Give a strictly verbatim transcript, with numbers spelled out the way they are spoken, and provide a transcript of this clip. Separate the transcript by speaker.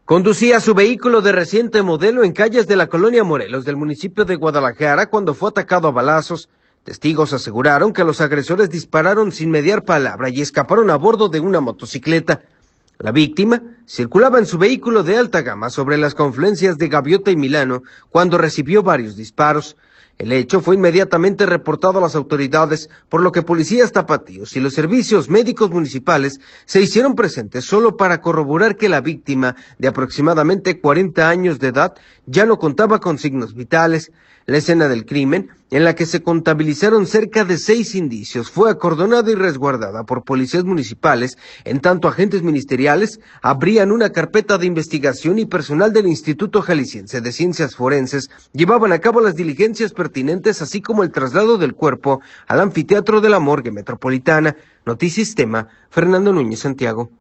Speaker 1: Conducía su vehículo de reciente modelo en calles de la colonia Morelos del municipio de Guadalajara cuando fue atacado a balazos. Testigos aseguraron que los agresores dispararon sin mediar palabra y escaparon a bordo de una motocicleta. La víctima circulaba en su vehículo de alta gama sobre las confluencias de Gaviota y Milano cuando recibió varios disparos. El hecho fue inmediatamente reportado a las autoridades, por lo que policías tapatíos y los servicios médicos municipales se hicieron presentes solo para corroborar que la víctima, de aproximadamente cuarenta años de edad, ya no contaba con signos vitales. La escena del crimen, en la que se contabilizaron cerca de seis indicios, fue acordonada y resguardada por policías municipales, en tanto agentes ministeriales abrían una carpeta de investigación y personal del Instituto Jalisciense de Ciencias Forenses llevaban a cabo las diligencias pertinentes, así como el traslado del cuerpo al anfiteatro de la Morgue Metropolitana. Notisistema, Fernando Núñez Santiago.